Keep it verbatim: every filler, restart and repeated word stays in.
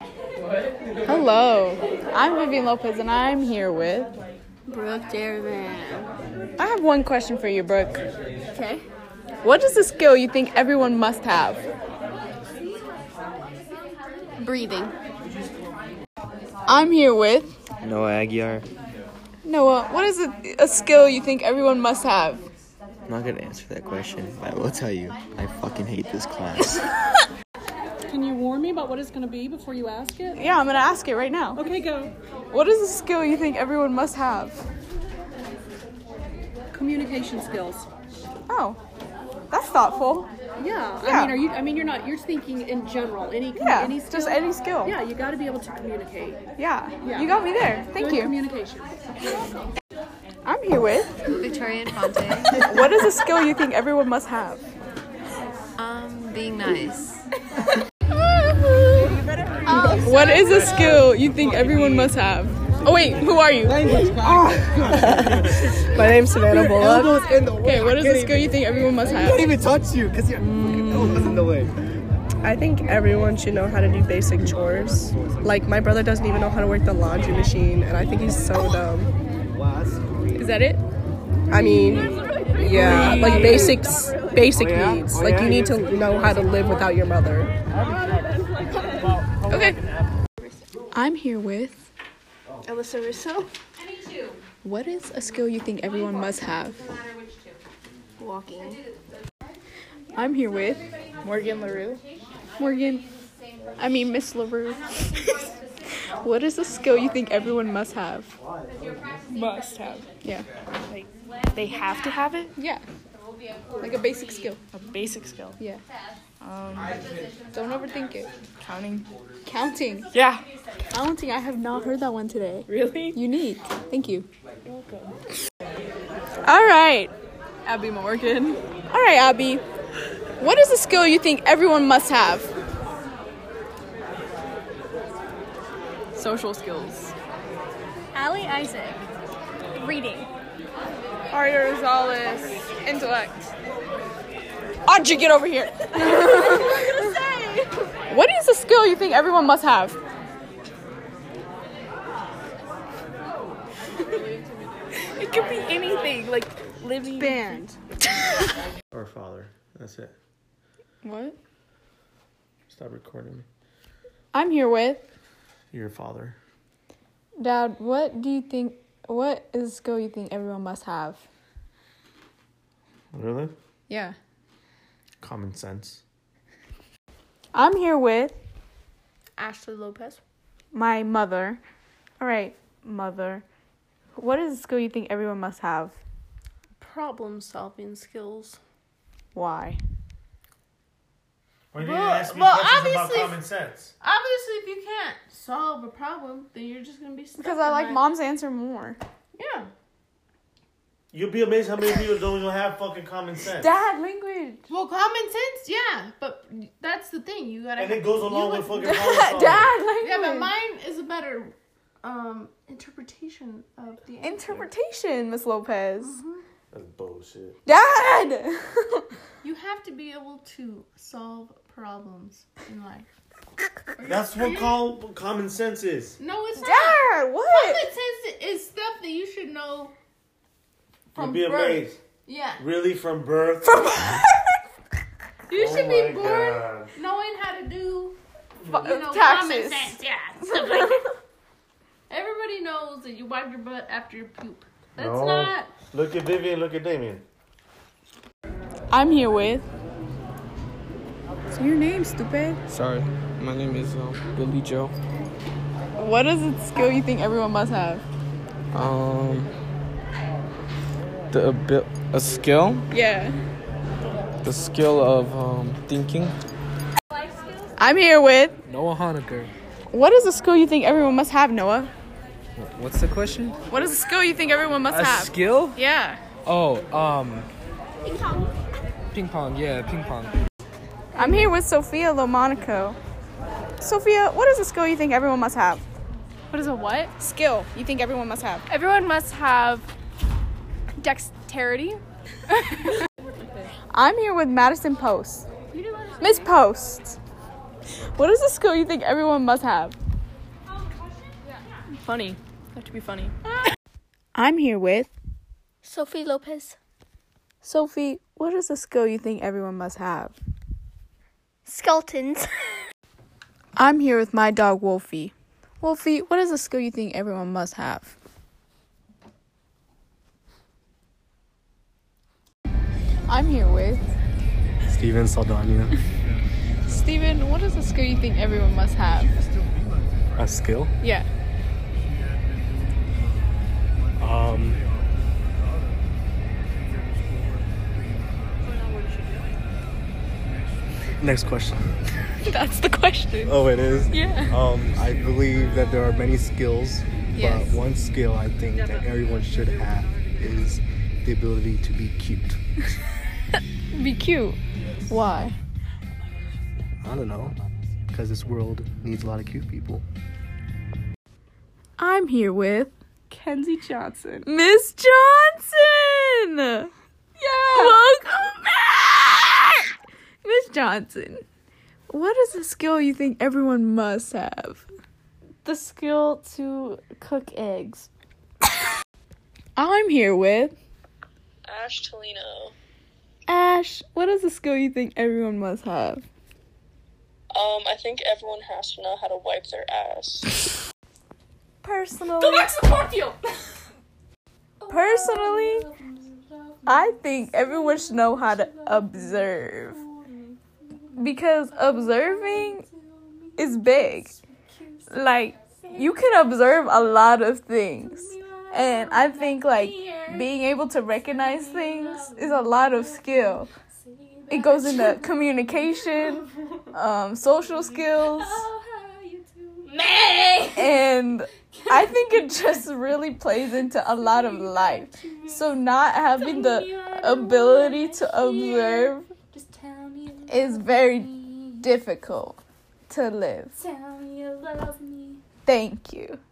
Hello, I'm Vivian Lopez and I'm here with Brooke Dervan. I have one question for you, Brooke. Okay. What is a skill you think everyone must have? Breathing. I'm here with Noah Aguiar. Noah. What is a, a skill you think everyone must have? I'm not gonna answer that question, but I will tell you, I fucking hate this class. Can you warn me about what it's going to be before you ask it? Yeah, I'm gonna ask it right now. Okay, go. What is a skill you think everyone must have? Communication skills. Oh, that's thoughtful. Yeah. Yeah. I mean, are you? I mean, you're not. You're thinking in general. Any. com- Yeah, Any skill? just any skill. Yeah, you got to be able to communicate. Yeah, Yeah. you got me there. Thank Good you. Communication. I'm here with. Victoria Infante. What is a skill you think everyone must have? Um, being nice. What is a skill you think everyone must have? Oh wait, who are you? My name's Savannah Bullock. Okay, what is a skill you think everyone must I have? can't even touch you because your fucking nose was in the way. I think everyone should know how to do basic chores. Like, my brother doesn't even know how to work the laundry machine, and I think he's so dumb. Is that it? I mean, yeah, like basics, basic needs. Like, you need to know how to live without your mother. Okay. I'm here with. Alyssa Russo. What is a skill you think everyone must have? Walking. I'm here with Morgan LaRue. Morgan, I mean Miss LaRue. What is a skill you think everyone must have? Must have. Yeah. Like, they have to have it? Yeah. Like a basic skill. A basic skill. Yeah. Um, Don't overthink it. counting. Counting. Yeah. Counting. I have not heard that one today. Really? Unique. Thank you. You're welcome. All right. Abby Morgan. All right, Abby. What is a skill you think everyone must have? Social skills. Allie Isaac. Reading. Aria Rosales. Intellect. Audrey, get over here. What is a skill you think everyone must have? It could be anything, like living. Band. Our father. That's it. What? Stop recording me. I'm here with Your father. Dad. What do you think? What is a skill you think everyone must have? Really? Yeah. Common sense. I'm here with Ashley Lopez. my mother. All right, mother. What is a skill you think everyone must have? Problem solving skills. Why? Why didn't Well- you ask me well, questions about obviously- common sense? Obviously, if you can't solve a problem, then you're just gonna be stuck. Because I in like life. mom's answer more. Yeah. You'll be amazed how many people don't even have fucking common sense. Dad, language. Well, common sense, yeah, but that's the thing. You gotta. And it goes along you with would- fucking problem solving. Dad, language. Yeah, but mine is a better um interpretation of the answer. Interpretation, Miss Lopez. That's bullshit. Dad. You have to be able to solve problems in life. That's what call, common sense is. No, it's not. Dad, what? Common sense is stuff that you should know You'll from be birth. amazed. Yeah. Really, from birth? You should Oh be my born God. knowing how to do Fu- you know, taxes. common sense. Yeah. Stuff like that. Everybody knows that you wipe your butt after you poop. That's No. not. Look at Vivian, look at Damien. I'm here with. Say your name, stupid. Sorry, my name is uh, Billy Joe. What is a skill you think everyone must have? Um, the abi- a skill, Yeah. the skill of um, thinking. I'm here with. Noah Honaker. What is a skill you think everyone must have, Noah? What's the question? What is a skill you think everyone must A have? skill? Yeah. Oh, um, ping pong. Ping pong, yeah, ping pong. I'm here with Sophia Lomonaco. Sophia, what is a skill you think everyone must have? What is a what? Skill you think everyone must have? Everyone must have dexterity. I'm here with Madison Post. Miss Post. What is a skill you think everyone must have? Funny. Have to be funny. I'm here with Sophie Lopez. Sophie. What is a skill you think everyone must have? Skeletons. I'm here with my dog Wolfie. Wolfie, what is a skill you think everyone must have? I'm here with Steven Saldana. Steven, what is a skill you think everyone must have? A skill? Yeah. Um. Next question. That's the question. Oh, it is? Yeah. Um, I believe that there are many skills, Yes. but one skill I think that everyone should have is the ability to be cute. Be cute. Why? I don't know, because this world needs a lot of cute people. I'm here with Kenzie Johnson. Miss Johnson. Yeah. Welcome back, Miss Johnson. What is a skill you think everyone must have? The skill to cook eggs. I'm here with Ash Tolino. Ash. What is a skill you think everyone must have? Um, I think everyone has to know how to wipe their ass. Personally, Go back to the cornfield! personally, I think everyone should know how to observe. Because observing is big. Like, you can observe a lot of things. And I think, like, being able to recognize things is a lot of skill. It goes into communication, um, social skills, and I think it just really plays into a lot of life. So not having the ability to observe is very difficult to live. Thank you.